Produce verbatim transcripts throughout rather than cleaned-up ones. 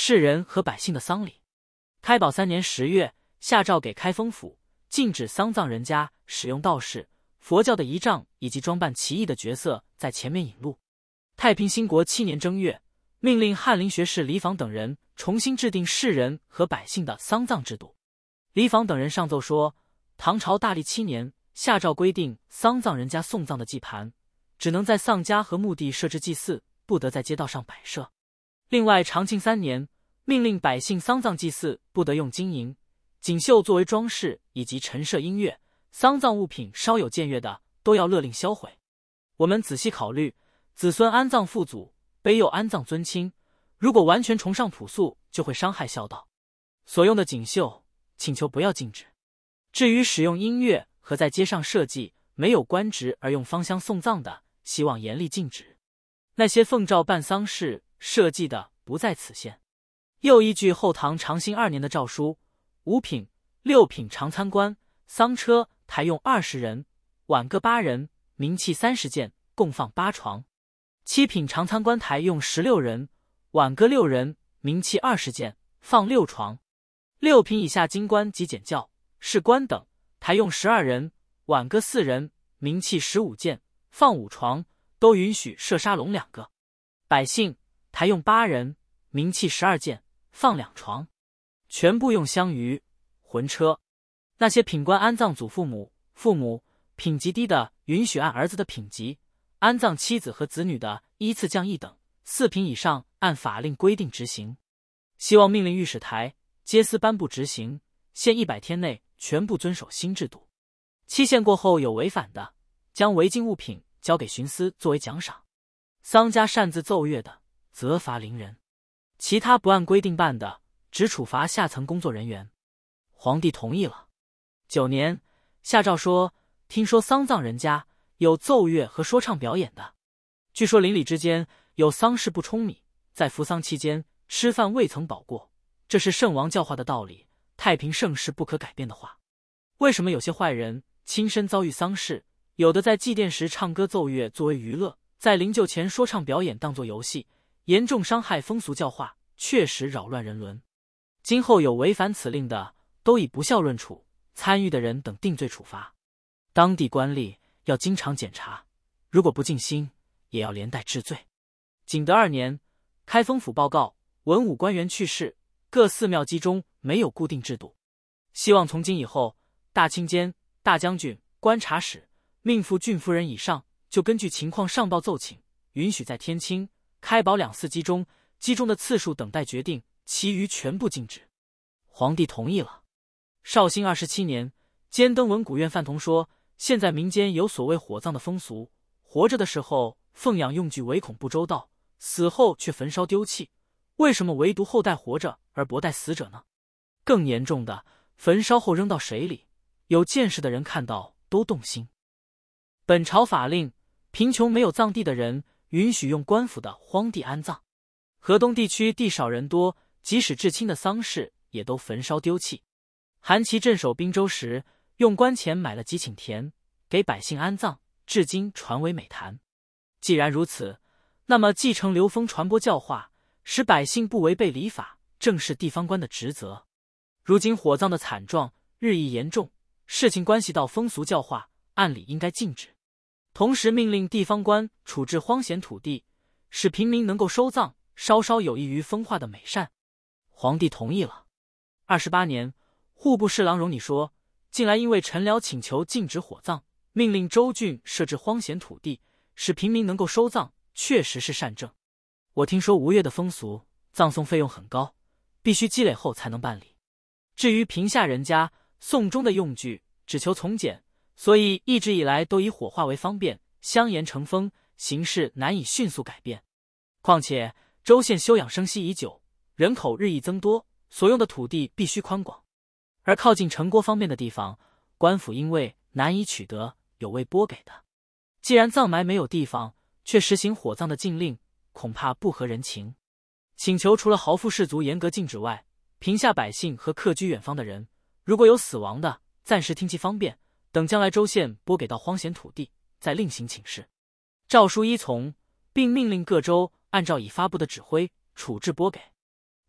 士人和百姓的丧礼。开宝三年十月，下诏给开封府，禁止丧葬人家使用道士、佛教的仪仗以及装扮奇异的角色在前面引路。太平兴国七年正月，命令翰林学士李昉等人重新制定士人和百姓的丧葬制度。李昉等人上奏说，唐朝大历七年下诏规定，丧葬人家送葬的祭盘只能在丧家和墓地设置祭祀，不得在街道上摆设。另外，长庆三年命令百姓丧葬祭祀不得用金银、锦绣作为装饰，以及陈设音乐，丧葬物品稍有僭越的都要勒令销毁。我们仔细考虑，子孙安葬父祖，卑幼安葬尊亲，如果完全崇尚朴素，就会伤害孝道。所用的锦绣，请求不要禁止。至于使用音乐和在街上设计没有官职而用芳香送葬的，希望严厉禁止。那些奉诏办丧事设计的不在此限。又依据后唐长兴二年的诏书，五品、六品常参官丧车台用二十人，挽各八人，冥器三十件，共放八床；七品常参官台用十六人，挽各六人，冥器二十件，放六床；六品以下京官及检校、士官等台用十二人，挽各四人，冥器十五件，放五床，都允许设沙龙两个；百姓台用八人，冥器十二件，放两床，全部用香舆、魂车。那些品官安葬祖父母、父母，品级低的允许按儿子的品级；安葬妻子和子女的依次降一等，四品以上按法令规定执行。希望命令御史台、街司颁布执行，限一百天内全部遵守新制度。期限过后有违反的，将违禁物品交给巡司作为奖赏。丧家擅自奏乐的，责罚零人；其他不按规定办的，只处罚下层工作人员。皇帝同意了。九年，下诏说，听说丧葬人家有奏乐和说唱表演的，据说邻里之间有丧事不充米，在服丧期间吃饭未曾饱过，这是圣王教化的道理，太平盛世不可改变的话。为什么有些坏人亲身遭遇丧事，有的在祭奠时唱歌奏乐作为娱乐，在灵柩前说唱表演当作游戏，严重伤害风俗教化，确实扰乱人伦。今后有违反此令的，都以不孝论处，参与的人等定罪处罚。当地官吏要经常检查，如果不尽心，也要连带治罪。景德二年，开封府报告，文武官员去世，各寺庙集中没有固定制度，希望从今以后，大清监、大将军、观察使、命妇、郡夫人以上，就根据情况上报奏请，允许在天清、开宝两寺集中，集中的次数等待决定，其余全部禁止。皇帝同意了。绍兴二十七年，监登文古院范同说，现在民间有所谓火葬的风俗，活着的时候奉养用具唯恐不周到，死后却焚烧丢弃，为什么唯独后代活着而薄待死者呢？更严重的，焚烧后扔到水里，有见识的人看到都动心。本朝法令，贫穷没有葬地的人允许用官府的荒地安葬。河东地区地少人多，即使至亲的丧事也都焚烧丢弃。韩琦镇守滨州时，用官钱买了几顷田，给百姓安葬，至今传为美谈。既然如此，那么继承流风传播教化，使百姓不违背礼法，正是地方官的职责。如今火葬的惨状日益严重，事情关系到风俗教化，按理应该禁止。同时命令地方官处置荒闲土地，使平民能够收葬，稍稍有益于风化的美善。皇帝同意了。二十八年，户部侍郎荣拟说，近来因为臣僚请求禁止火葬，命令州郡设置荒闲土地，使平民能够收葬，确实是善政。我听说吴越的风俗，葬送费用很高，必须积累后才能办理。至于贫下人家送终的用具，只求从简，所以一直以来都以火化为方便，香盐成风，形势难以迅速改变。况且州县休养生息已久，人口日益增多，所用的土地必须宽广，而靠近城郭方面的地方，官府因为难以取得，有未拨给的。既然葬埋没有地方，却实行火葬的禁令，恐怕不合人情。请求除了豪富士族严格禁止外，贫下百姓和客居远方的人，如果有死亡的，暂时听其方便，等将来州县拨给到荒闲土地，再另行请示。诏书依从，并命令各州按照已发布的指挥处置拨给。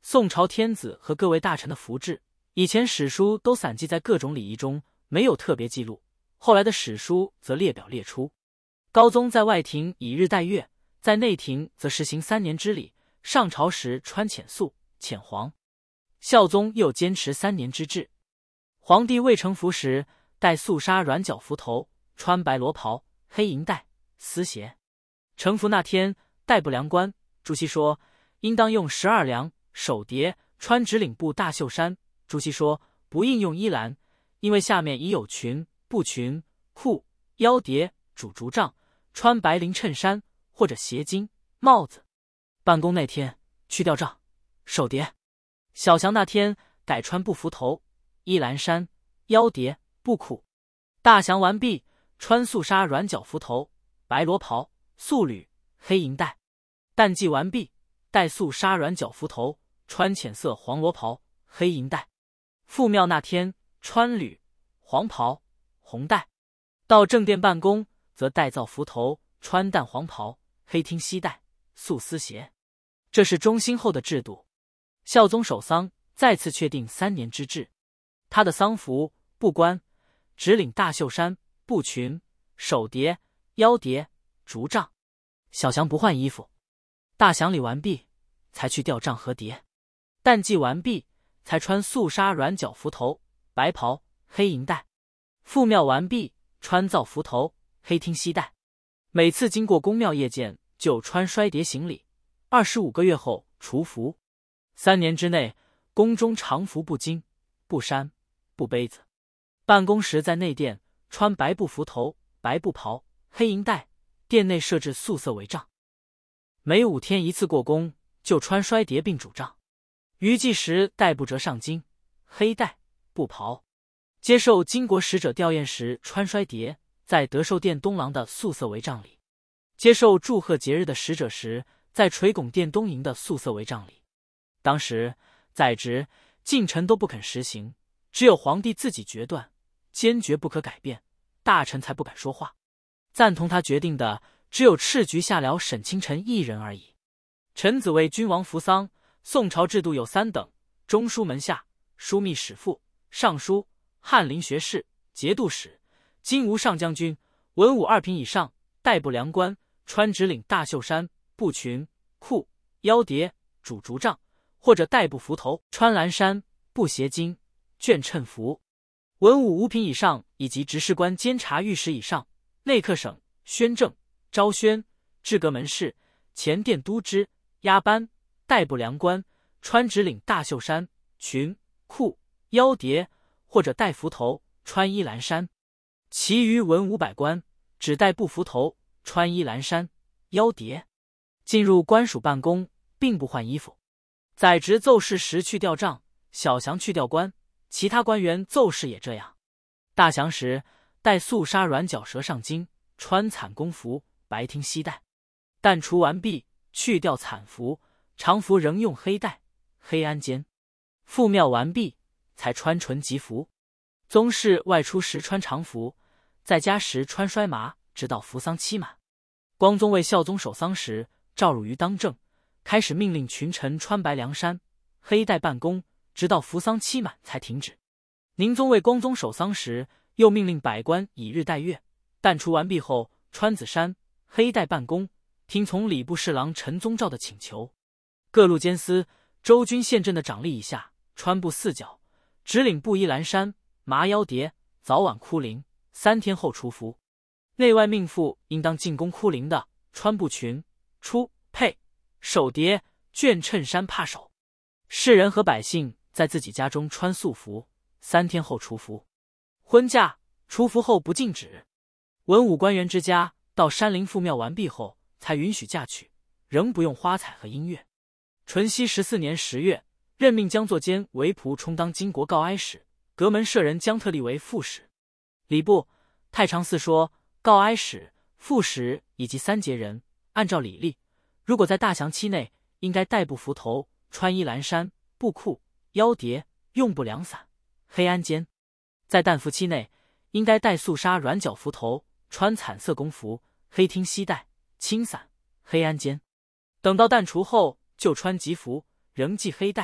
宋朝天子和各位大臣的服制，以前史书都散记在各种礼仪中，没有特别记录，后来的史书则列表列出。高宗在外廷以日待月，在内廷则实行三年之礼，上朝时穿浅素、浅黄。孝宗又坚持三年之制。皇帝未成服时，戴素纱软角幞头，穿白罗袍、黑银带、丝鞋。成服那天，带不量冠。朱熹说，应当用十二梁、手碟，穿直领布大袖衫。朱熹说，不应用衣篮，因为下面已有裙、布裙、裤、腰碟、主竹杖，穿白绫衬衫或者斜襟、帽子。办公那天去掉杖、手碟。小祥那天改穿布幞头、衣篮衫、腰碟、布裤。大祥完毕，穿素纱软角幞头、白罗袍、素履、黑银带。旦祭完毕，戴素纱软角幞头，穿浅色黄罗袍、黑银带。赴庙那天穿履、黄袍、红带。到正殿办公，则戴皂幞头，穿淡黄袍、黑听膝带、素丝鞋。这是中兴后的制度。孝宗守丧再次确定三年之制。他的丧服、布冠、直领大袖衫、布裙、手碟、腰碟、竹杖。小祥不换衣服。大祥礼完毕，才去吊杖和碟。旦祭完毕，才穿素纱软角幞头、白袍、黑银带。赴庙完毕，穿皂幞头、黑听膝带。每次经过宫庙谒见，就穿衰碟行礼。二十五个月后除服。三年之内，宫中常服不巾、不衫、不杯子。办公时在内殿穿白布幞头、白布袍、黑银带，殿内设置素色帷帐。每五天一次过宫，就穿衰碟并主杖。余祭时带不折上巾、黑带、布袍。接受金国使者吊唁时穿衰碟，在德寿殿东廊的素色帷帐里。接受祝贺节日的使者时，在垂拱殿东营的素色帷帐里。当时在职近臣都不肯实行，只有皇帝自己决断，坚决不可改变，大臣才不敢说话。赞同他决定的只有赤菊下僚沈清晨一人而已。臣子为君王服丧。宋朝制度有三等：中书门下、枢密使副、尚书、翰林学士、节度使、金吾上将军，文武二品以上，带不量冠，穿直领大袖衫、布裙、裤、腰碟、主竹杖，或者带布幞头，穿蓝衫、布斜襟、卷衬服。文武五品以上以及执事官监察御史以上，内客省、宣政、昭宣、制阁门市、前殿都知、押班，带不量冠，穿直领大袖衫、裙、裤、腰碟，或者带幞头，穿衣蓝衫。其余文武百官只带布幞头，穿衣蓝衫、腰碟。进入官署办公，并不换衣服。在职奏事时去吊杖，小祥去吊冠，其他官员奏事也这样。大祥时带素纱软角蛇上巾，穿惨宫服、白听膝带。旦除完毕，去掉惨服，常服仍用黑带、黑鞍肩。赴庙完毕，才穿纯吉服。宗室外出时穿常服，在家时穿衰麻，直到服丧期满。光宗为孝宗守丧时，赵汝于当政，开始命令群臣穿白凉衫、黑带办公，直到服丧期满才停止。宁宗为光宗守丧时，又命令百官以日待月，旦除完毕后穿紫衫、黑带办公，听从礼部侍郎陈宗照的请求。各路监司、州军县镇的长吏以下，穿布四角，只领布衣蓝衫、麻腰碟，早晚哭灵，三天后除服。内外命妇应当进宫哭灵的，穿布裙、出佩、手碟、卷衬衫帕手。士人和百姓在自己家中穿素服，三天后除服。婚嫁除服后不禁止。文武官员之家到山林赴庙完毕后，才允许嫁娶，仍不用花彩和音乐。淳熙十四年十月，任命江作坚为仆充当金国告哀使，阁门舍人江特立为副使。礼部、太常寺说，告哀使、副使以及三节人，按照礼例，如果在大祥期内，应该带布幞头，穿衣蓝衫、布裤、腰碟，用布凉伞、黑鞍肩；在旦服期内，应该带素纱软角幞头，穿惨色宫服、黑听膝带、青伞、黑鞍肩。等到旦除后，就穿吉服，仍系黑带、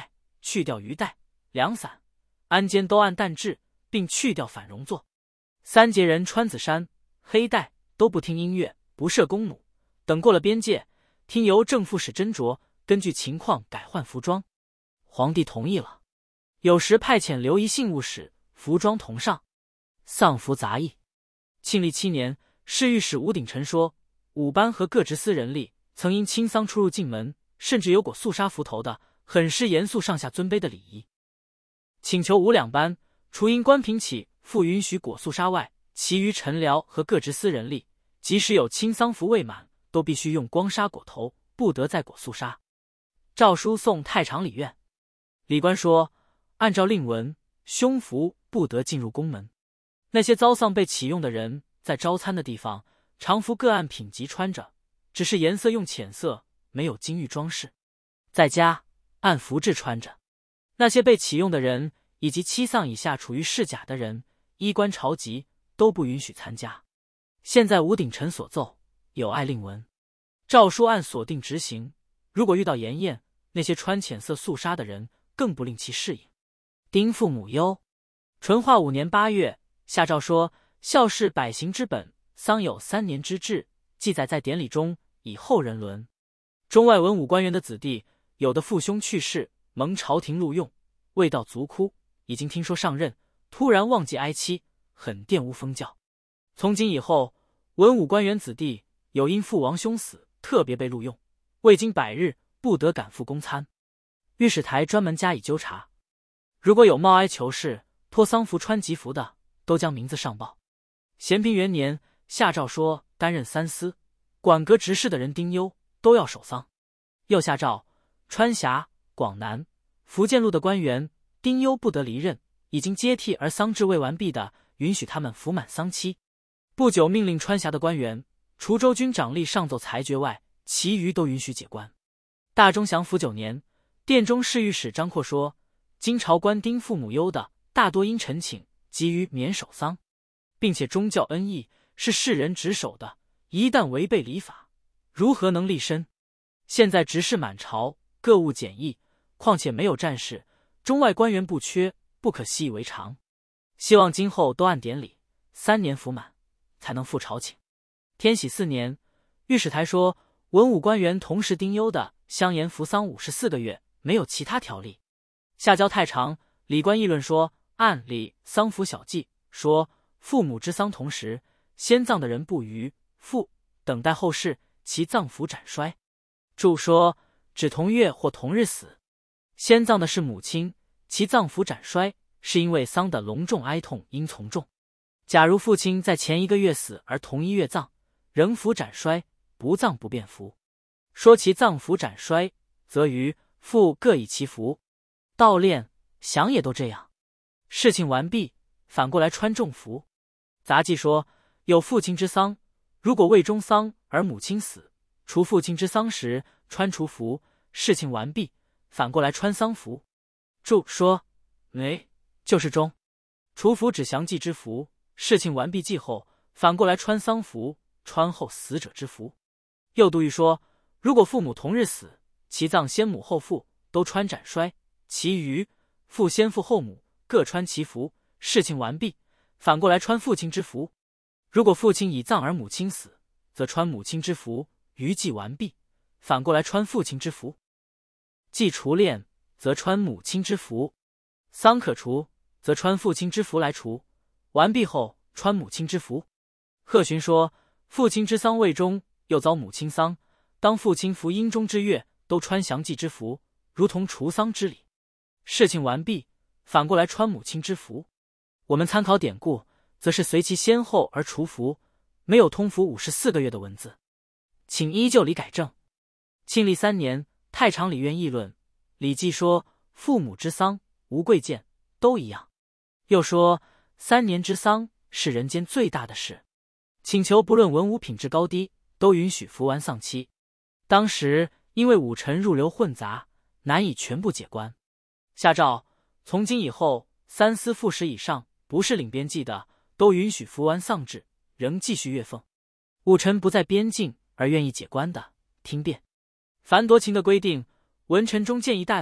去掉鱼带、凉伞，鞍间都按淡制，并去掉反容座。三节人穿紫衫、黑带，都不听音乐，不射弓弩。等过了边界，听由正副使斟酌，根据情况改换服装。皇帝同意了，有时派遣留一信务使，服装同上。丧服杂役。庆历七年，侍御史吴鼎臣说，武班和各职司人吏曾因清丧出入进门，甚至有裹肃杀服头的，很是严肃上下尊卑的礼仪。请求五两班，除因官品起复允许裹肃杀外，其余臣僚和各职司人吏，即使有清丧服未满，都必须用光纱裹头，不得再裹肃杀。诏书送太常礼院。礼官说，按照令文，胸服不得进入宫门。那些遭丧被启用的人，在招餐的地方，常服各按品级穿着，只是颜色用浅色，没有金玉装饰。在家按服制穿着。那些被启用的人以及七丧以下处于侍甲的人，衣冠朝籍，都不允许参加。现在吴鼎臣所奏，有碍令文，诏书按所定执行。如果遇到严宴，那些穿浅色肃杀的人，更不令其适应。丁父母忧。淳化五年八月，下诏说，孝事百行之本，丧有三年之制，记载在典礼中，以后人伦。中外文武官员的子弟，有的父兄去世，蒙朝廷录用，未到族哭，已经听说上任，突然忘记哀戚，很玷污封教。从今以后，文武官员子弟有因父王兄死，特别被录用，未经百日，不得赶赴公参。御史台专门加以纠察，如果有冒哀求事、脱丧服穿吉服的，都将名字上报。咸平元年，下诏说，担任三司、管阁执事的人丁忧都要守丧。又下诏，川峡、广南、福建路的官员丁忧不得离任，已经接替而丧制未完毕的，允许他们服满丧期。不久命令川峡的官员，除州军长吏上奏裁决外，其余都允许解官。大中祥符九年，殿中侍御史张括说，今朝官丁父母忧的，大多因陈请，急于免守丧，并且宗教恩义是世人执守的，一旦违背礼法，如何能立身？现在执事满朝，各务简易，况且没有战事，中外官员不缺，不可习以为常。希望今后都按典礼，三年服满，才能复朝请。天禧四年，御史台说，文武官员同时丁忧的，相沿服丧五十四个月，没有其他条例。下交太常，礼官议论说，按理丧服小记说，父母之丧同时，先葬的人不余，复等待后事，其葬服斩衰。注说，只同月或同日死。先葬的是母亲，其葬服斩衰，是因为丧的隆重哀痛应从重。假如父亲在前一个月死而同一月葬，仍服斩衰，不葬不便服。说其葬服斩衰，则于父各以其服。悼殓、祥也都这样。事情完毕，反过来穿重服。杂记说，有父亲之丧，如果未终丧而母亲死，除父亲之丧时穿除服，事情完毕，反过来穿丧服。注说，没，就是中。除服指详祭之服，事情完毕祭后，反过来穿丧服，穿后死者之服。又杜预说，如果父母同日死，其葬先母后父，都穿斩衰，其余父先父后母各穿其服，事情完毕，反过来穿父亲之服。如果父亲已葬而母亲死，则穿母亲之服，余祭完毕，反过来穿父亲之服。祭除殓，则穿母亲之服；丧可除，则穿父亲之服来除。完毕后穿母亲之服。贺询说，父亲之丧未终，又遭母亲丧，当父亲服阴中之月，都穿详祭之服，如同除丧之礼。事情完毕，反过来穿母亲之服。我们参考典故，则是随其先后而除服，没有通服五十四个月的文字，请依旧理改正。庆历三年，太常礼院议论，礼记说，父母之丧无贵贱，都一样。又说，三年之丧是人间最大的事，请求不论文武品质高低，都允许服完丧期。当时因为武臣入流混杂，难以全部解官。下诏，从今以后，三司副使以上不是领边际的，都允许服完丧制，仍继续月俸。武臣不在边境而愿意解官的，听便。凡夺情的规定，文臣中建议大夫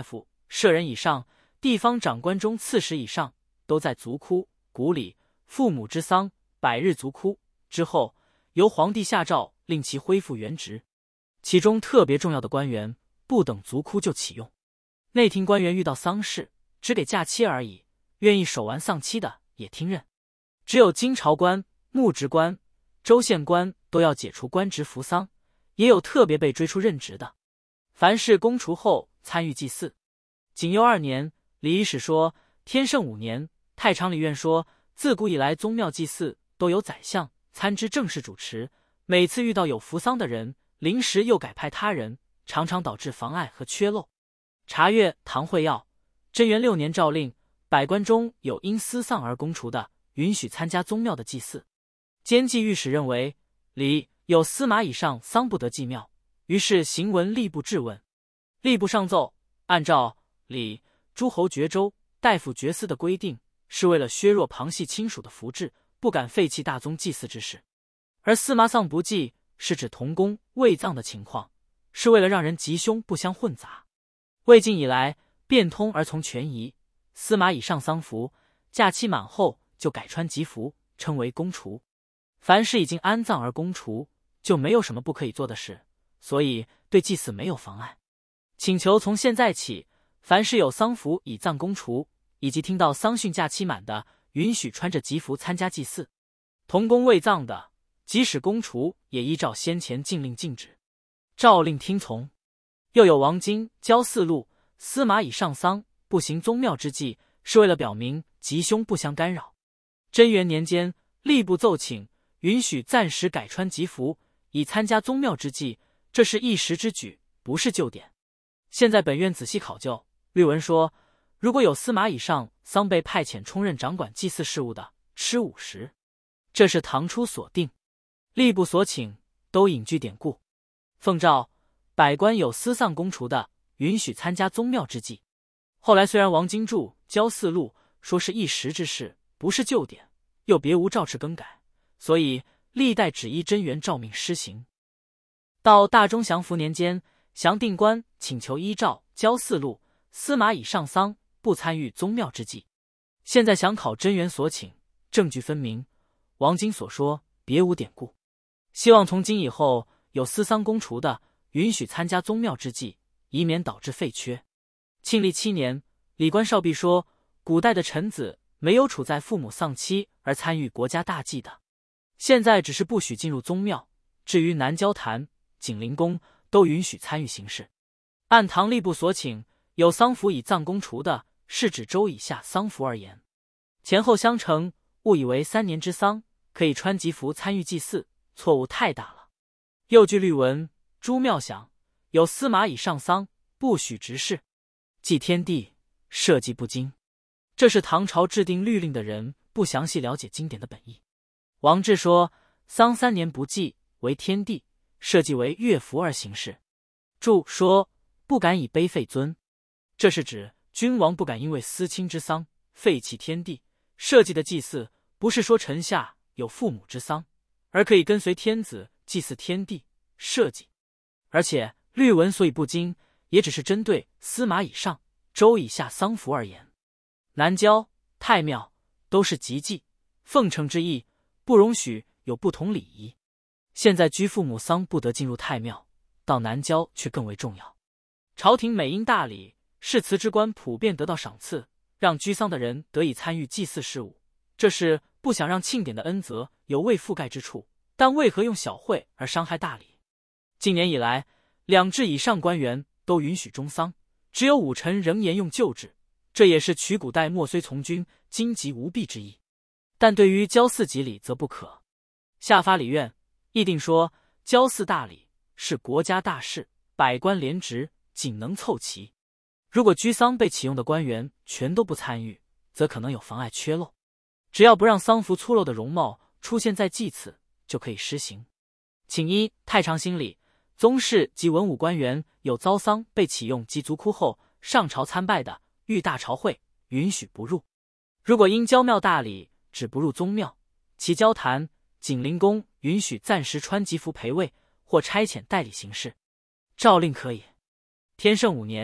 舍人以上，地方长官中刺史以上，都在族窟、谷里，父母之丧，百日族窟之后，由皇帝下诏令其恢复原职。其中特别重要的官员，不等族窟就启用。内廷官员遇到丧事，只给假期而已，愿意守完丧期的也听任。只有京朝官、牧职官、州县官都要解除官职服丧，也有特别被追出任职的。凡是公除后参与祭祀。景佑二年，礼仪史说，天圣五年，太常理院说，自古以来宗庙祭祀都有宰相参知政事主持，每次遇到有服丧的人，临时又改派他人，常常导致妨碍和缺漏。查阅唐会要，贞元六年诏令，百官中有因私丧而公除的，允许参加宗庙的祭祀。监祭御史认为，礼有司马以上丧不得祭庙，于是行文吏部质问。吏部上奏，按照礼诸侯爵州、大夫爵司的规定，是为了削弱旁系亲属的福祉，不敢废弃大宗祭祀之事。而司马丧不祭，是指同宫未葬的情况，是为了让人吉凶不相混杂。魏晋以来，变通而从权宜，司马以上丧服，假期满后就改穿吉服，称为公除。凡是已经安葬而公除，就没有什么不可以做的事，所以对祭祀没有妨碍。请求从现在起，凡是有丧服已葬公除，以及听到丧讯假期满的，允许穿着吉服参加祭祀。同宫未葬的，即使公除，也依照先前禁令禁止。诏令听从。又有王经交四路，司马以上丧，不行宗庙之祭，是为了表明吉凶不相干扰。贞元年间，吏部奏请，允许暂时改穿吉服，以参加宗庙之祭，这是一时之举，不是旧典。现在本院仔细考究，律文说，如果有司马以上丧被派遣充任掌管祭祀事务的，吃五十。这是唐初所定，吏部所请都引据典故。奉诏，百官有私丧公除的，允许参加宗庙之祭。后来虽然王经注交四路说是一时之事，不是旧典，又别无诏敕更改，所以历代只依贞元诏命施行。到大中祥符年间，祥定官请求依诏交四路，司马以上丧不参与宗庙之祭。现在详考贞元所请，证据分明，王经所说别无典故。希望从今以后有私丧公除的，允许参加宗庙之祭，以免导致废缺。庆历七年，礼官少弼说，古代的臣子没有处在父母丧期而参与国家大祭的，现在只是不许进入宗庙，至于南郊坛、景灵宫都允许参与行事。按唐吏部所请，有丧服以葬公除的，是指州以下丧服而言。前后相承，误以为三年之丧可以穿吉服参与祭祀，错误太大了。又据律文，诸庙想有司马以上丧，不许执事，祭天地，社稷不精。这是唐朝制定律令的人不详细了解经典的本意。王志说，丧三年不祭，为天地，社稷为乐服而行事。注说，不敢以卑废尊，这是指君王不敢因为私亲之丧废弃天地社稷的祭祀，不是说臣下有父母之丧，而可以跟随天子祭祀天地社稷。而且律文所以不精，也只是针对司马以上、州以下丧服而言。南郊、太庙都是吉祭奉承之意，不容许有不同礼仪。现在居父母丧不得进入太庙，到南郊却更为重要。朝廷每因大礼，誓词之官普遍得到赏赐，让居丧的人得以参与祭祀事务，这是不想让庆典的恩泽有未覆盖之处，但为何用小惠而伤害大礼？近年以来，两制以上官员都允许中丧，只有武臣仍沿用旧制，这也是取古代莫虽从军，今即无弊之意。但对于交祀吉礼则不可。下发礼院议定说，交祀大礼是国家大事，百官联职，仅能凑齐。如果居丧被启用的官员全都不参与，则可能有妨碍缺漏。只要不让丧服粗陋的容貌出现在祭祀，就可以施行。请依太常兴礼，宗室及文武官员有遭丧被启用及族窟后上朝参拜的，遇大朝会，允许不入。如果因交庙大礼只不入宗庙，其交坛、景灵宫允许暂时穿吉服陪位，或差遣代理行事。诏令可以。天圣五年，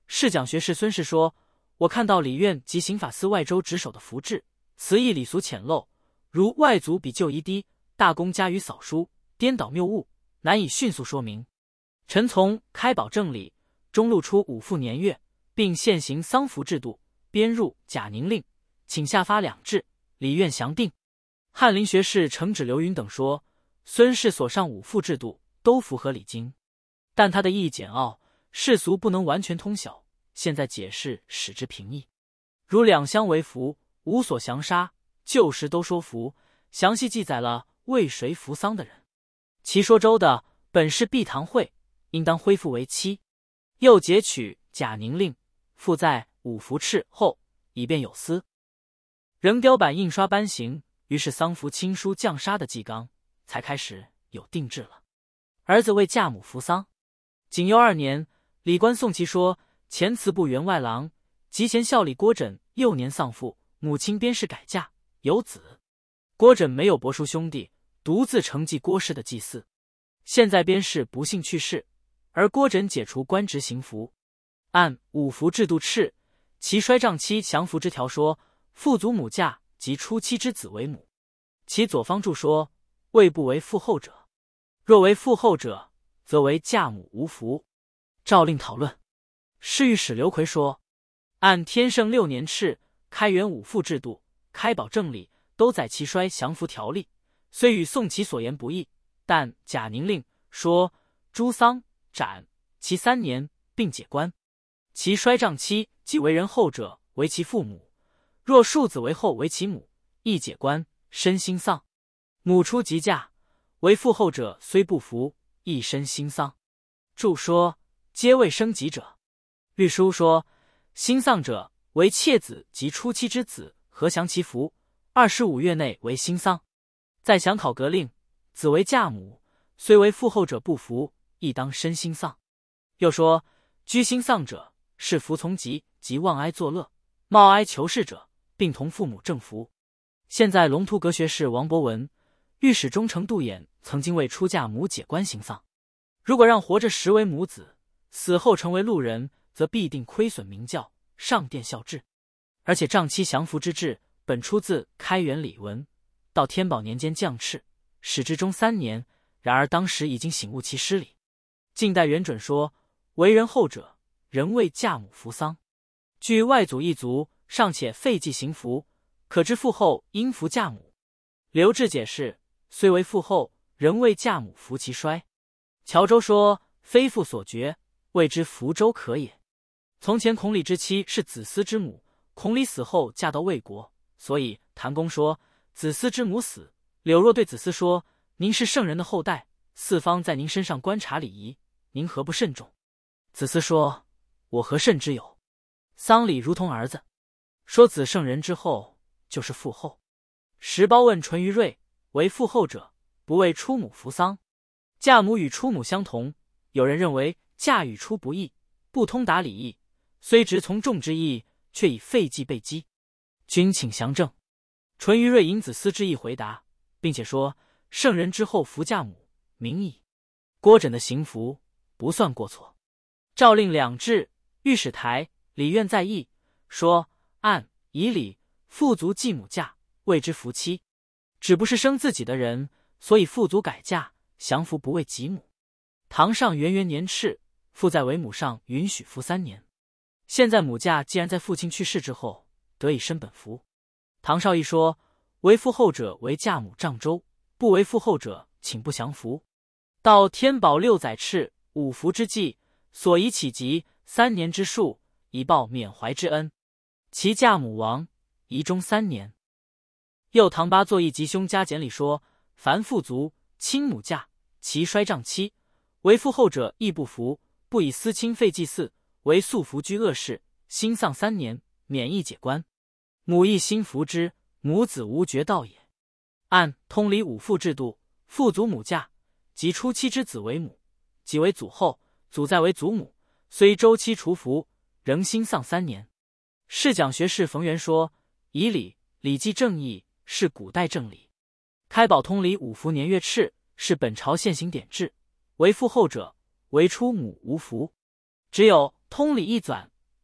侍讲学士孙氏说：“我看到礼院及刑法司外州职守的符制，词义礼俗浅陋，如外族比旧遗低，大公加于扫书，颠倒谬误，难以迅速说明。臣从开宝正理中录出五复年月，并现行丧服制度，编入贾宁令，请下发两制，礼院详定。”翰林学士承旨刘云等说，孙氏所上五复制度都符合礼经，但他的意义简奥，世俗不能完全通晓，现在解释使之平易。如两相为符，无所详杀，旧时都说符，详细记载了为谁服丧的人。其说周的本是避堂会，应当恢复为期。又截取贾宁令，附在五服敕后，以便有司。仍雕版印刷颁行，于是丧服亲疏降杀的纪纲才开始有定制了。儿子为嫁母服丧。景佑二年，礼官宋其说前祠部员外郎及前孝礼郭枕幼年丧父，母亲边氏改嫁，有子。郭枕没有伯叔兄弟，独自承继郭氏的祭祀。现在边氏不幸去世，而郭枕解除官职行服。按五服制度敕，其衰丈期降服之条说，父祖母嫁及初妻之子为母。其左方注说，未不为父后者，若为父后者，则为嫁母无服。诏令讨论。侍御史刘奎说，按天圣六年敕，开元五复制度，开宝正理，都载其衰降服条例，虽与宋其所言不异，但贾宁令说诛丧斩其三年，并解官。其衰丈期即为人后者为其父母，若庶子为后为其母，亦解官，身心丧。母出即嫁，为父后者虽不服，亦身心丧。注说皆未生及者。律书说，心丧者为妾子及初妻之子，合降其服，二十五月内为心丧。再详考革令，子为嫁母，虽为父后者不服，亦当身心丧。又说，居心丧者，是服从疾及忘哀作乐，冒哀求事者，并同父母正服。现在龙图阁学士王伯文、御史中丞杜衍曾经为出嫁母解官行丧。如果让活着实为母子，死后成为路人，则必定亏损明教，上殿效制。而且丈妻降服之制本出自开元礼文，到天宝年间降敕，始至中三年，然而当时已经醒悟其失礼。晋代元准说，为人后者，仍为嫁母服丧。据外祖一族尚且废祭行服，可知父后应服嫁母。刘志解释，虽为父后，仍为嫁母服其衰。乔州说，非父所决，谓之服周可也。从前孔鲤之妻是子思之母，孔鲤死后嫁到魏国，所以谭公说子思之母死。柳若对子思说，您是圣人的后代，四方在您身上观察礼仪，您何不慎重？子思说，我何甚之有？丧礼如同儿子，说子圣人之后，就是父后。石苞问淳于瑞，为父后者，不为出母服丧？嫁母与出母相同，有人认为嫁与出不异，不通达礼义，虽执从众之意，却以废祭被讥。君请详正。淳于瑞引子思之意回答，并且说，圣人之后服嫁母，明矣。郭枕的行服不算过错。诏令两制，御史台、礼院在议，说按以礼，父族继母嫁，谓之服妻，只不是生自己的人，所以父族改嫁，降服不为己母。唐上元元年敕，父在为母上允许服三年。现在母嫁既然在父亲去世之后得以身本服。唐绍义说，为父后者为嫁母丈周，不为父后者请不降服。到天宝六载敕，五服之际，所宜起及三年之数，以报缅怀之恩。其嫁母亡，宜终三年。又唐八作议吉凶加减里说，凡父族亲母嫁，其衰丈期，为父后者亦不服，不以私亲废祭祀，为素服居恶事，心丧三年，免役解官。母亦心服之，母子无绝道也。按通理五父制度，父祖母嫁，及初妻之子为母，即为祖后，祖再为祖母，虽周期除服，仍心丧三年。侍讲学士冯源说，以礼，礼记正义，是古代正理。开宝通理五服年月敕，是本朝现行典制，为父后者，为出母无服。只有通理一纂，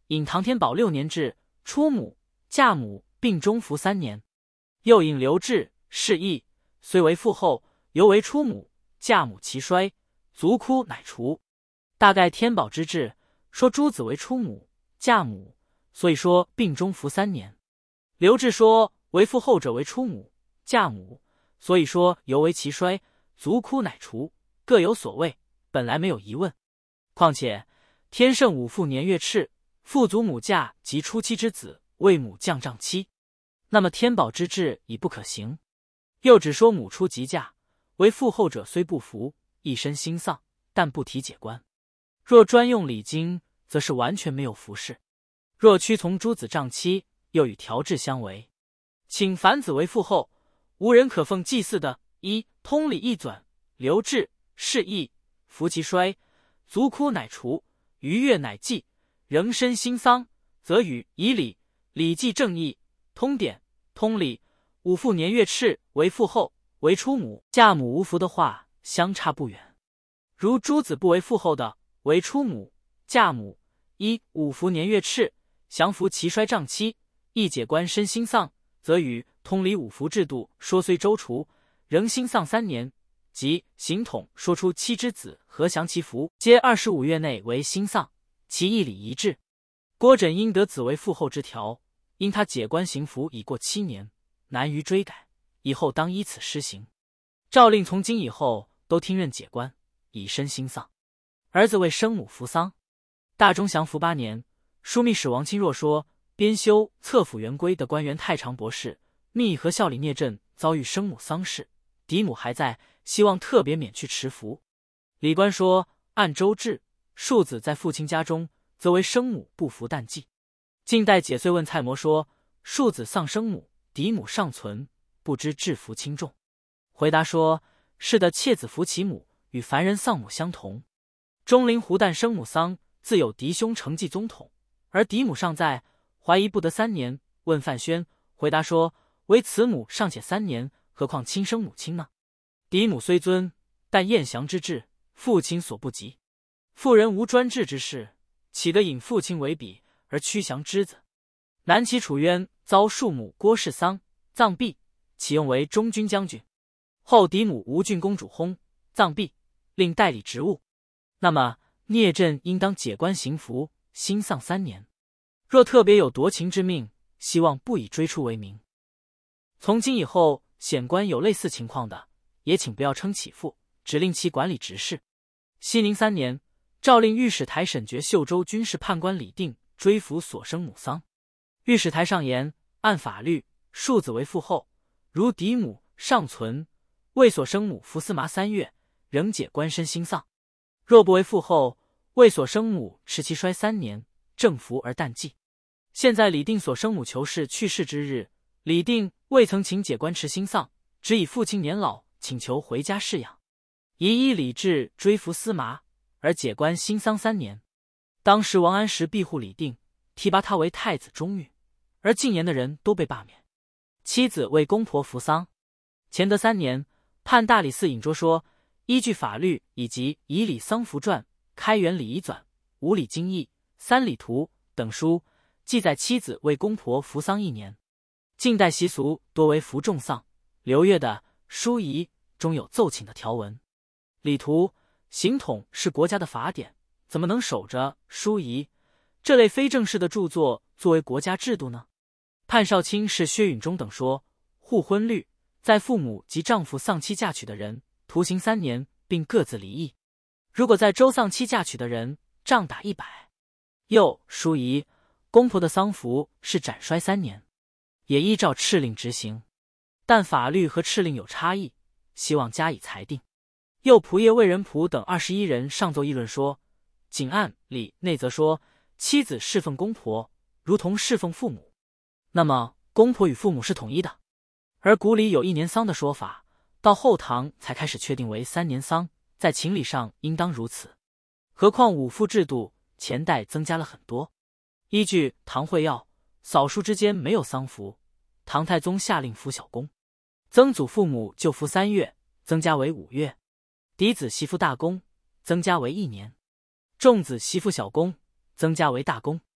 引唐天宝六年制，出母、嫁母并中服三年。又引刘志、释义，虽为父后，犹为出母、嫁母其衰，卒哭乃除。大概天宝之治，说诸子为出母、嫁母，所以说并中服三年。刘志说为父后者为出母、嫁母，所以说犹为其衰，卒哭乃除，各有所谓，本来没有疑问。况且天圣五父年月敕，父祖母嫁及初妻之子为母降丈妻，那么天宝之治已不可行。又只说母出即嫁，为父后者虽不服，一身心丧，但不提解关。若专用礼经，则是完全没有服饰。若屈从诸子丈妻，又与调制相违。请凡子为父后，无人可奉祭祀的。一通礼一纂，刘志、释义，服其衰，卒哭乃除，余月乃祭，仍身心丧，则与以礼、礼记正义、通典、通礼、五父年月敕为父后，为出母、嫁母无服的话相差不远。如诸子不为父后的，为出母、嫁母，一五服年月敕，降服其衰丈妻，一解关身心丧，则与通礼五服制度说虽周除，仍心丧三年，即形统说出妻之子和降其服，皆二十五月内为心丧，其义理一致。郭枕因得子为父后之条，因他解关行服已过七年，难于追改，以后当依此施行。诏令从今以后都听任解关，以身心丧。儿子为生母服丧。大中祥符八年，枢密使王钦若说，编修册府元规的官员太常博士密和孝里聂震遭遇生母丧事，嫡母还在，希望特别免去持服。李官说，按周制，庶子在父亲家中，则为生母不服旦祭。近代解遂问蔡模说，庶子丧生母，嫡母尚存，不知制服轻重。回答说，是的，妾子服其母，与凡人丧母相同。钟灵胡旦生母丧，自有嫡兄承继宗统，而嫡母尚在，怀疑不得三年。问范宣，回答说，为慈母尚且三年，何况亲生母亲呢？嫡母虽尊，但宴降之制，父亲所不及。妇人无专制之事，岂得引父亲为比而屈降之子？南齐楚渊遭庶母郭氏丧，葬毕，启用为中军将军。后嫡母吴郡公主薨，葬毕，令代理职务。那么聂震应当解关行服，心丧三年。若特别有夺情之命，希望不以追出为名。从今以后，显官有类似情况的，也请不要称起复，只令其管理职事。熙宁三年，诏令御史台审决秀州军事判官李定追服所生母丧。御史台上言，按法律，庶子为父后，如嫡母尚存，为所生母服司麻三月，仍解关身心丧。若不为父后，为所生母持其衰三年，正服而旦祭。现在李定所生母求是去世之日，李定未曾请解关持心丧，只以父亲年老，请求回家侍养，以依礼制追服司麻，而解关心丧三年。当时王安石庇护李定，提拔他为太子中御，而进言的人都被罢免。妻子为公婆服丧。乾德三年，判大理寺尹卓说，依据法律以及《以礼丧服传》《开元礼仪纂》《五礼经义》《三礼图》等书，记载妻子为公婆服丧一年。近代习俗多为服重丧，刘越的《书仪》中有奏请的条文。礼图、刑统是国家的法典，怎么能守着书仪这类非正式的著作作为国家制度呢？潘少卿是薛允中等说，互婚律，在父母及丈夫丧妻嫁娶的人，徒刑三年，并各自离异；如果在周丧妻嫁娶的人，杖打一百。又书仪，公婆的丧服是斩衰三年，也依照敕令执行，但法律和敕令有差异，希望加以裁定。又仆射魏仁溥等二十一人上奏议论说，谨按礼内则说，妻子侍奉公婆，如同侍奉父母，那么公婆与父母是统一的。而古礼有一年丧的说法，到后唐才开始确定为三年丧，在情理上应当如此。何况五父制度前代增加了很多。依据《唐会要》，嫂叔之间没有丧服，唐太宗下令服小公，曾祖父母就服三月，增加为五月；嫡子媳妇大公，增加为一年；众子媳妇小公，增加为大公。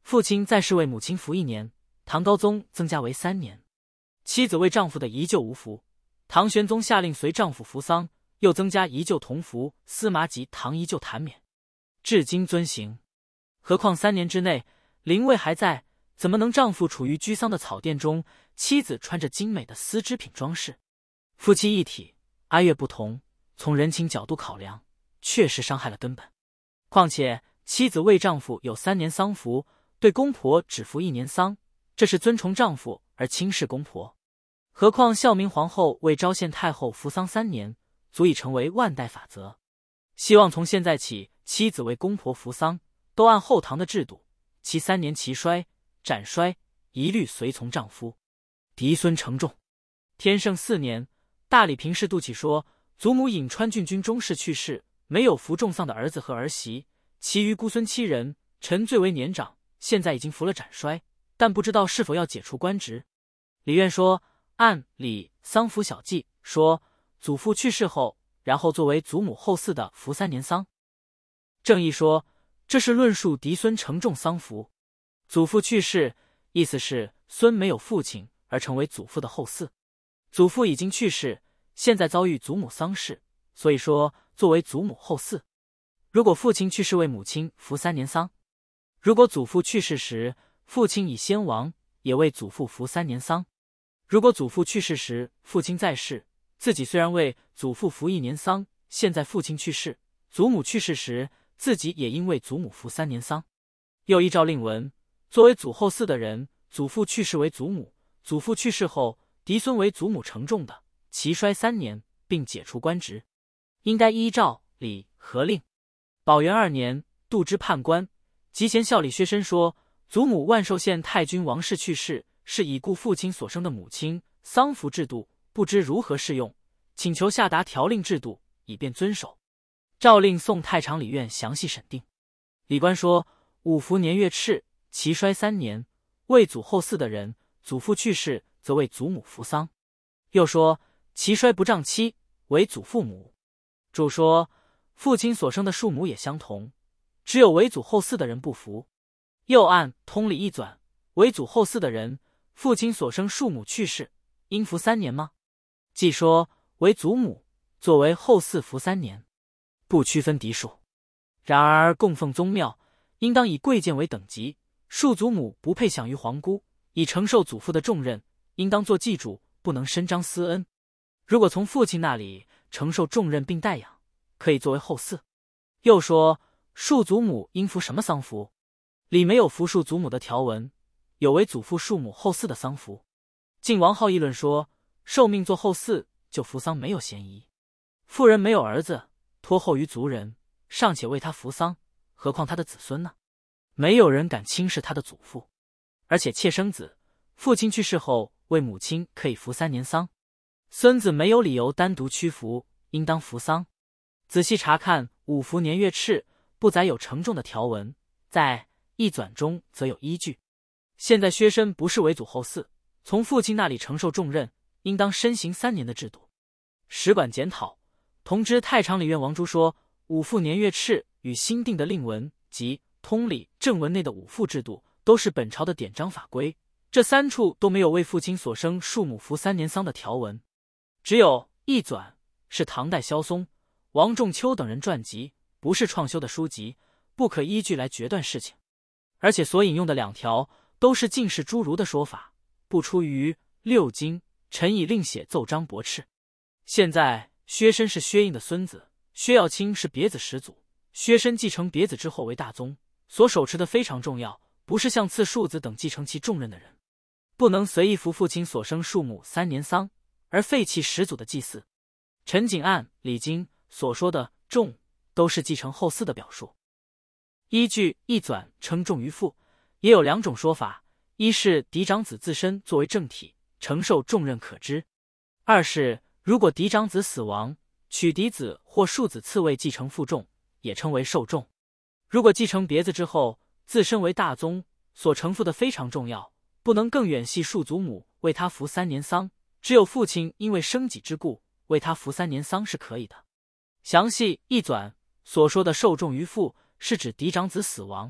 父亲在世为母亲服一年，唐高宗增加为三年。妻子为丈夫的遗柩无服，唐玄宗下令随丈夫服丧，又增加遗柩同服，司马及唐遗柩坦免，至今遵行。何况三年之内，灵位还在，怎么能丈夫处于居丧的草甸中，妻子穿着精美的丝织品装饰？夫妻一体，哀乐不同，从人情角度考量，确实伤害了根本。况且妻子为丈夫有三年丧服，对公婆只服一年丧，这是尊崇丈夫而轻视公婆。何况孝明皇后为昭献太后服丧三年，足以成为万代法则。希望从现在起，妻子为公婆服丧，都按后唐的制度，其三年齐衰、斩衰，一律随从丈夫。嫡孙承重。天圣四年，大理平氏杜启说，祖母颍川郡君钟氏去世，没有服重丧的儿子和儿媳，其余孤孙七人，臣最为年长，现在已经服了斩衰，但不知道是否要解除官职。李院说，按理丧服小记说，祖父去世后，然后作为祖母后嗣的服三年丧。正义说，这是论述嫡孙承重丧服。祖父去世，意思是孙没有父亲而成为祖父的后嗣。祖父已经去世，现在遭遇祖母丧事，所以说作为祖母后嗣。如果父亲去世为母亲服三年丧，如果祖父去世时父亲已先亡，也为祖父服三年丧。如果祖父去世时父亲在世，自己虽然为祖父服一年丧，现在父亲去世，祖母去世时自己也因为祖母服三年丧。又依照令文，作为祖后嗣的人，祖父去世为祖母，祖父去世后嫡孙为祖母承重的，齐衰三年，并解除官职。应该依照礼和令。宝元二年，杜之判官集贤孝李薛申说，祖母万寿县太君王氏去世，是已故父亲所生的母亲，丧服制度不知如何适用，请求下达条令制度，以便遵守。诏令送太常理院详细审定。李官说，五服年月赤，齐衰三年，为祖后嗣的人，祖父去世则为祖母服丧。又说，齐衰不仗妻，为祖父母。注说，父亲所生的庶母也相同，只有为祖后嗣的人不服。又按通理一纂，为祖后嗣的人，父亲所生庶母去世，应服三年吗？即说为祖母，作为后嗣服三年，不区分嫡庶。然而供奉宗庙，应当以贵贱为等级，庶祖母不配享于皇姑，以承受祖父的重任，应当做祭主，不能伸张私恩。如果从父亲那里承受重任并代养，可以作为后嗣。又说，庶祖母应服什么丧服？里没有服庶祖母的条文，有为祖父庶母后嗣的丧服。晋王浩议论说，受命做后嗣就服丧没有嫌疑。妇人没有儿子，托后于族人，尚且为他服丧，何况他的子孙呢？没有人敢轻视他的祖父。而且妾生子，父亲去世后为母亲可以服三年丧，孙子没有理由单独屈服，应当服丧。仔细查看五服年月赤，不载有承重的条文，在一纂中则有依据。现在薛申不是为祖后嗣，从父亲那里承受重任，应当身行三年的制度。史馆检讨，同知太常理院王朱说，五服年月赤与新定的令文及通理正文内的五服制度都是本朝的典章法规，这三处都没有为父亲所生庶母服三年丧的条文。只有一纂是唐代萧嵩、王仲秋等人撰集，不是创修的书籍，不可依据来决断事情。而且所引用的两条都是进士诸儒的说法，不出于六经，臣以另写奏章驳斥。现在薛申是薛印的孙子，薛耀卿是别子始祖，薛申继承别子之后为大宗，所手持的非常重要，不是像赐庶子等继承其重任的人，不能随意服父亲所生庶母三年丧，而废弃始祖的祭祀。陈景按、李经所说的重，都是继承后嗣的表述。依据一纂称重于父，也有两种说法：一是嫡长子自身作为正体，承受重任可知；二是如果嫡长子死亡，取嫡子或庶子次位继承父重，也称为受重。如果继承别子之后，自身为大宗，所承负的非常重要，不能更远系庶祖母为他服三年丧，只有父亲因为生己之故为他服三年丧是可以的。详细一纂所说的受重于父，是指嫡长子死亡，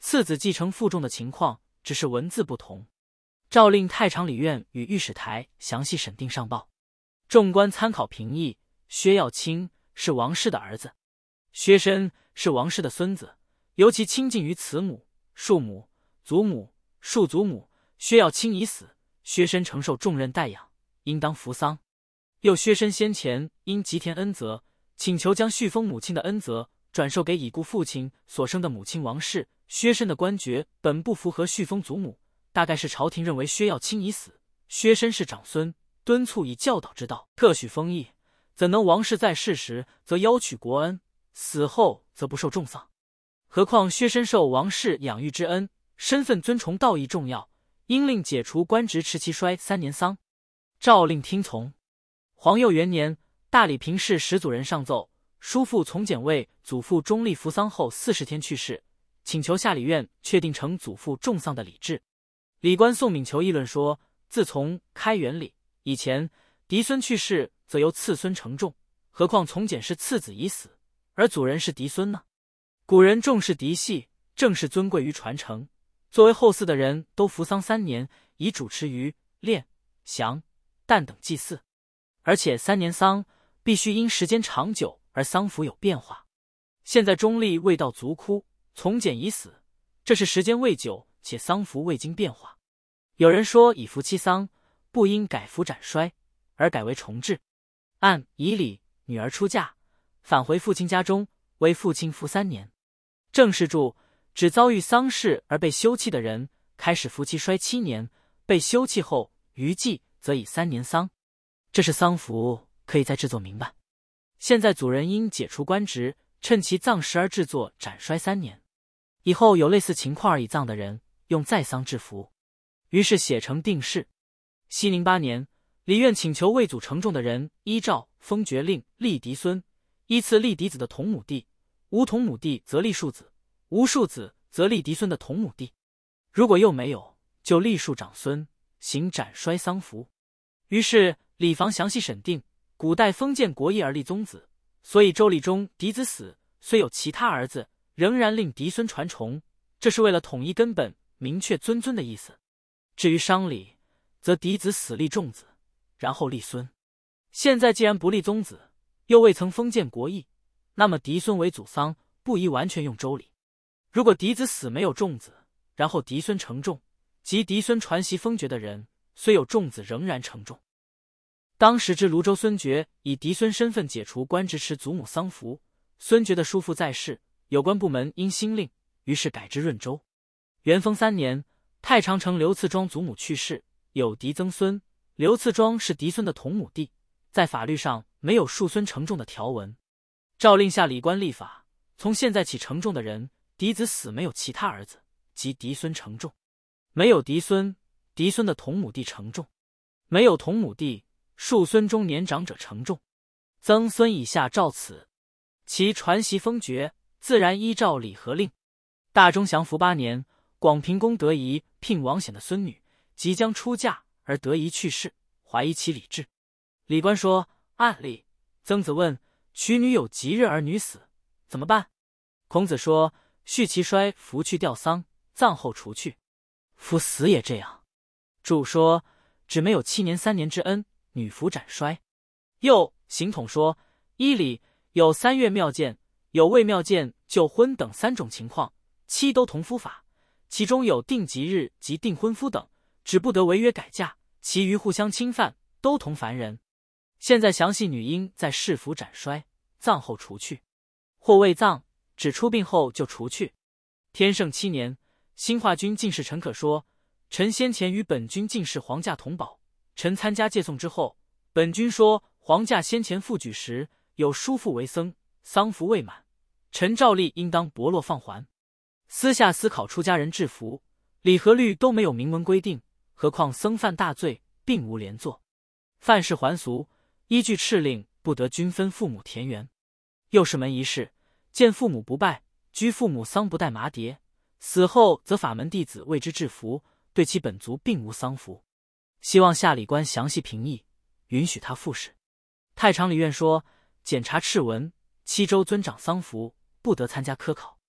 次子继承父重的情况，只是文字不同。诏令太常理院与御史台详细审定上报。众官参考评议，薛耀卿是王氏的儿子，薛深是王氏的孙子，尤其亲近于慈母、庶母、祖母、庶祖母。薛耀卿已死，薛深承受重任代养，应当服丧。又薛深先前因吉田恩泽，请求将续封母亲的恩泽转授给已故父亲所生的母亲王氏。薛深的官爵本不符合续封祖母，大概是朝廷认为薛耀卿已死，薛深是长孙，敦促以教导之道特许封邑，怎能王氏在世时则邀取国恩，死后则不受重丧？何况薛深受王氏养育之恩，身份尊崇道义重要，应令解除官职，持其衰三年丧。诏令听从。皇佑元年，大理平氏始祖人上奏，叔父从简为祖父中立服丧后四十天去世，请求下理院确定成祖父重丧的礼制。礼官宋敏求议论说，自从开元礼以前，嫡孙去世则由次孙承重，何况从简是次子已死，而祖人是嫡孙呢？古人重视嫡系，正是尊贵于传承。作为后嗣的人都服丧三年，以主持于殓、祥、诞等祭祀，而且三年丧必须因时间长久而丧服有变化。现在中立未到族哭，从简已死，这是时间未久，且丧服未经变化。有人说以服妻丧，不应改服斩衰，而改为重制。按以礼，女儿出嫁，返回父亲家中，为父亲服三年。正是注指遭遇丧事而被休弃的人，开始服其衰七年，被休弃后余继则以三年丧。这是丧服，可以再制作明白。现在祖人应解除官职，趁其葬时而制作斩衰三年，以后有类似情况而已葬的人，用再丧制服。于是写成定式。熙宁八年，理院请求为祖承重的人依照封爵令立嫡孙，依次立嫡子的同母弟，无同母弟则立庶子，无庶子则立嫡孙的同母弟。如果又没有，就立庶长孙，行斩衰丧服。于是礼房详细审定，古代封建国义而立宗子，所以周礼中嫡子死虽有其他儿子，仍然令嫡孙传崇，这是为了统一根本，明确尊尊的意思。至于商礼，则嫡子死立重子，然后立孙。现在既然不立宗子，又未曾封建国义，那么嫡孙为祖丧，不宜完全用周礼。如果嫡子死没有重子，然后嫡孙承重，即嫡孙传袭封爵的人，虽有重子仍然承重。当时之泸州孙爵以嫡孙身份解除官职，持祖母丧服，孙爵的叔父在世，有关部门因新令，于是改之润州。元丰三年，太常丞刘次庄祖母去世，有嫡曾孙，刘次庄是嫡孙的同母弟，在法律上没有庶孙承重的条文。诏令下礼官立法，从现在起承重的人，嫡子死没有其他儿子，即嫡孙承重；没有嫡孙，嫡孙的同母弟承重；没有同母弟，庶孙中年长者承重。曾孙以下照此，其传袭封爵，自然依照礼和令。大中祥符八年，广平公德仪聘王显的孙女，即将出嫁而德仪去世，怀疑其礼制。礼官说按例。曾子问：娶女有吉日而女死，怎么办？孔子说：续其衰，服去吊丧，葬后除去。夫死也这样。注说：只没有七年三年之恩，女服斩衰。又行统说：依礼有三月庙见，有未庙见就婚等三种情况，妻都同夫法，其中有定吉日及订婚夫等，只不得违约改嫁，其余互相侵犯，都同凡人。现在详细女婴在世服斩衰，葬后除去，或未葬，只出殡后就除去。天圣七年，兴化军进士陈可说：臣先前与本军进士黄驾同保，臣参加借送之后，本军说黄驾先前赴举时有叔父为僧，丧服未满，臣照例应当拨落放还。私下思考出家人制服，礼和律都没有明文规定，何况僧犯大罪，并无连坐。犯事还俗，依据敕令不得均分父母田园。又是门一事，见父母不拜，居父母丧不带麻牒，死后则法门弟子为之制服，对其本族并无丧服。希望下礼官详细评议，允许他复试。太常理院说，检查敕文，七州尊长丧服，不得参加科考。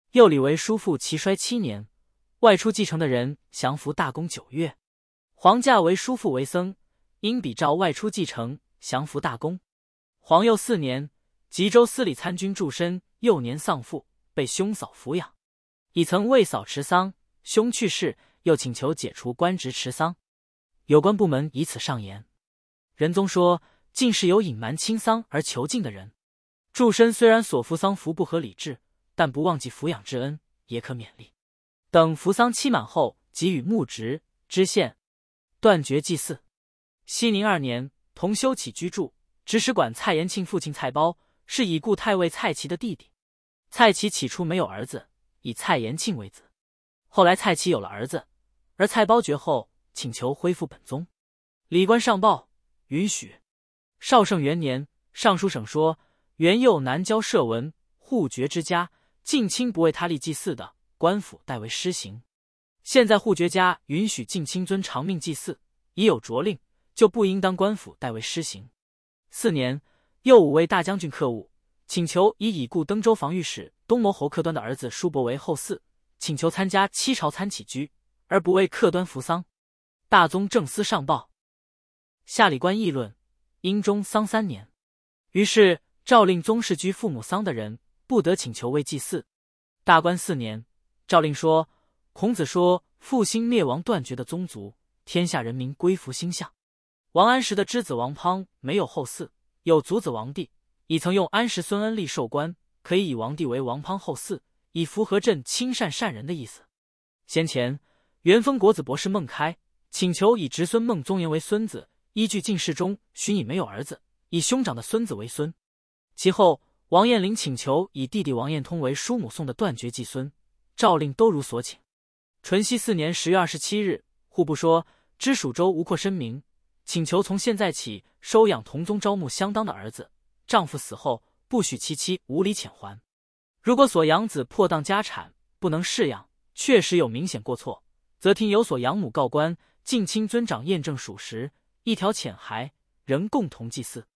幼礼为叔父齐衰七年，外出继承的人降服大公九月。黄驾为叔父为僧，因比照外出继承，降服大公。黄佑四年，吉州司礼参军祝申幼年丧父，被兄嫂抚养。已曾为嫂持丧，兄去世，又请求解除官职持丧。有关部门以此上言。仁宗说，近世有隐瞒亲丧而囚禁的人。祝申虽然所服丧服不合理制，但不忘记抚养之恩，也可勉励。等服丧期满后，给予牧职、知县，断绝祭祀。熙宁二年，同修起居住，指使管蔡延庆父亲蔡褒是已故太尉蔡奇的弟弟。蔡奇起初没有儿子，以蔡延庆为子。后来蔡奇有了儿子，而蔡褒绝后，请求恢复本宗。礼官上报，允许。绍圣元年，尚书省说，元佑南郊设文护爵之家，近亲不为他立祭祀的，官府代为施行。现在护爵家允许近亲尊长命祭祀，已有着令，就不应当官府代为施行。四年，右武卫大将军克务，请求以已故登州防御使东牟侯克端的儿子叔伯为后嗣，请求参加七朝参起居，而不为克端服丧。大宗正司上报。下礼官议论，英中丧三年。于是诏令宗室居父母丧的人不得请求为祭祀。大观四年，诏令说，孔子说复兴灭亡断绝的宗族，天下人民归服星象。王安石的之子王滂没有后嗣，有族子王帝，已曾用安石孙恩利授官，可以以王帝为王滂后嗣，以符合朕亲善善人的意思。先前元丰国子博士孟开请求以侄孙孟宗言为孙子，依据进士中寻以没有儿子，以兄长的孙子为孙。其后王彦霖请求以弟弟王彦通为叔母送的断绝继孙，诏令都如所请。淳熙四年十月二十七日，户部说，知蜀州吴阔申明，请求从现在起收养同宗招募相当的儿子，丈夫死后不许其妻无理遣还。如果所养子破当家产，不能赡养，确实有明显过错，则听有所养母告官，近亲尊长验证属实，一条遣还，仍共同祭祀。